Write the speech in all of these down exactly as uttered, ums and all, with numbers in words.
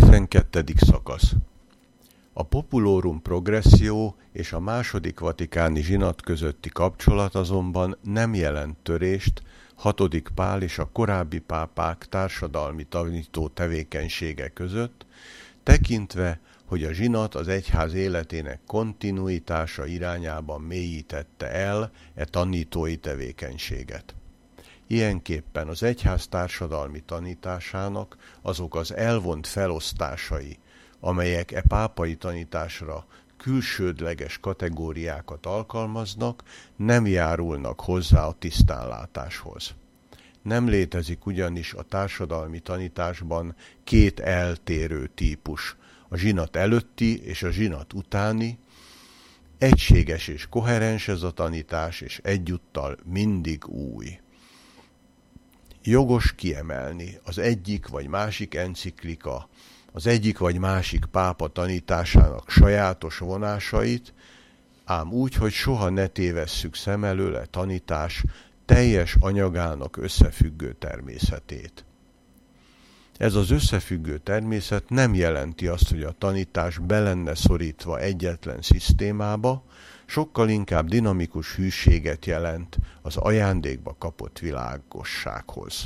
tizenkettedik szakasz. A Populorum Progressio és a második vatikáni zsinat közötti kapcsolat azonban nem jelent törést hatodik Pál és a korábbi pápák társadalmi tanító tevékenysége között, tekintve, hogy a zsinat az egyház életének kontinuitása irányában mélyítette el e tanítói tevékenységet. Ilyenképpen az egyház társadalmi tanításának azok az elvont felosztásai, amelyek e pápai tanításra külsődleges kategóriákat alkalmaznak, nem járulnak hozzá a tisztánlátáshoz. Nem létezik ugyanis a társadalmi tanításban két eltérő típus, a zsinat előtti és a zsinat utáni. Egységes és koherens ez a tanítás, és egyúttal mindig új. Jogos kiemelni az egyik vagy másik enciklika, az egyik vagy másik pápa tanításának sajátos vonásait, ám úgy, hogy soha ne tévesszük szem elől a tanítás teljes anyagának összefüggő természetét. Ez az összefüggő természet nem jelenti azt, hogy a tanítás be lenne szorítva egyetlen szisztémába, sokkal inkább dinamikus hűséget jelent az ajándékba kapott világossághoz.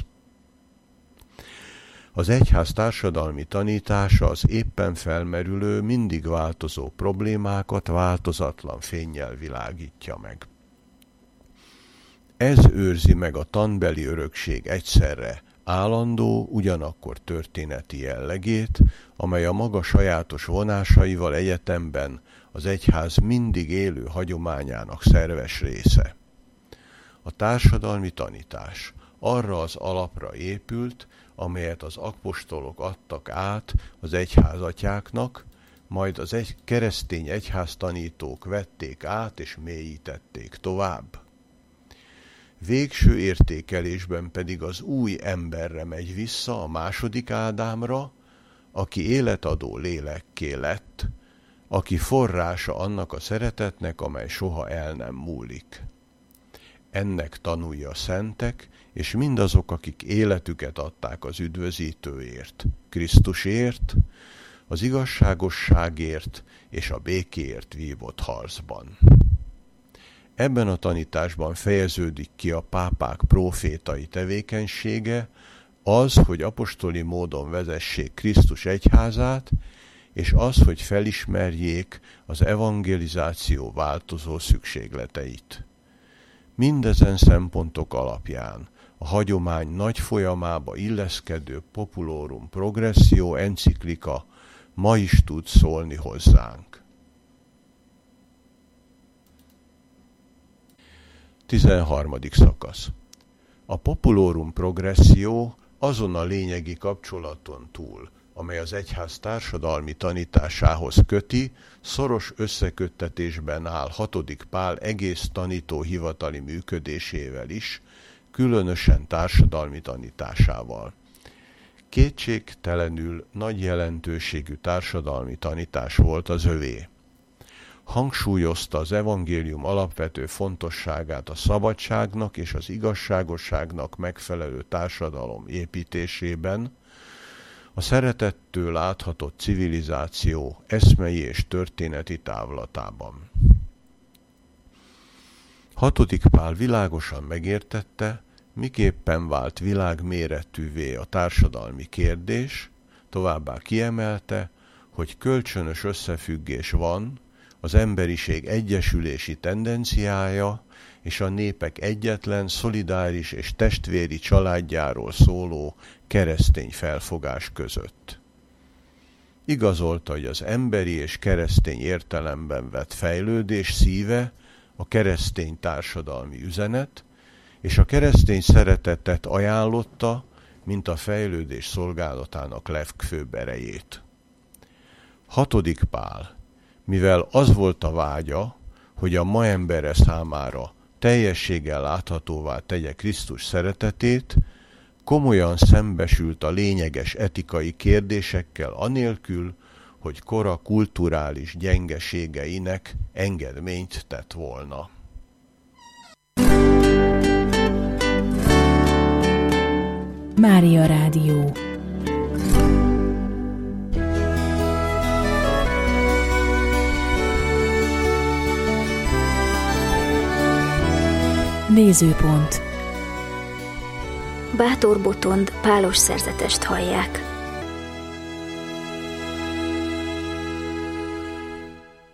Az egyház társadalmi tanítása az éppen felmerülő, mindig változó problémákat változatlan fénnyel világítja meg. Ez őrzi meg a tanbeli örökség egyszerre állandó, ugyanakkor történeti jellegét, amely a maga sajátos vonásaival egyetemben az egyház mindig élő hagyományának szerves része. A társadalmi tanítás arra az alapra épült, amelyet az apostolok adtak át az egyházatyáknak, majd az egy keresztény egyháztanítók vették át és mélyítették tovább. Végső értékelésben pedig az új emberre megy vissza, a második Ádámra, aki életadó lélekké lett, aki forrása annak a szeretetnek, amely soha el nem múlik. Ennek tanulja a szentek, és mindazok, akik életüket adták az üdvözítőért, Krisztusért, az igazságosságért és a békéért vívott harcban. Ebben a tanításban fejeződik ki a pápák prófétai tevékenysége, az, hogy apostoli módon vezessék Krisztus egyházát, és az, hogy felismerjék az evangelizáció változó szükségleteit. Mindezen szempontok alapján a hagyomány nagy folyamába illeszkedő Populorum Progressio enciklika ma is tud szólni hozzánk. tizenharmadik szakasz. A Populorum Progressio azon a lényegi kapcsolaton túl, amely az egyház társadalmi tanításához köti, szoros összeköttetésben áll hatodik Pál egész tanítóhivatali működésével is, különösen társadalmi tanításával. Kétségtelenül nagy jelentőségű társadalmi tanítás volt az övé. Hangsúlyozta az evangélium alapvető fontosságát a szabadságnak és az igazságosságnak megfelelő társadalom építésében, a szeretettől áthatott civilizáció eszmei és történeti távlatában. Hatodik Pál világosan megértette, miképpen vált világméretűvé a társadalmi kérdés, továbbá kiemelte, hogy kölcsönös összefüggés van az emberiség egyesülési tendenciája és a népek egyetlen, szolidáris és testvéri családjáról szóló keresztény felfogás között. Igazolta, hogy az emberi és keresztény értelemben vett fejlődés szíve a keresztény társadalmi üzenet, és a keresztény szeretetet ajánlotta, mint a fejlődés szolgálatának legfőbb erejét. Hatodik Pál, mivel az volt a vágya, hogy a ma embere számára teljességgel láthatóvá tegye Krisztus szeretetét, komolyan szembesült a lényeges etikai kérdésekkel anélkül, hogy kora kulturális gyengeségeinek engedményt tett volna. Mária Rádió. Nézőpont. Bátor Botond pálos szerzetest hallják.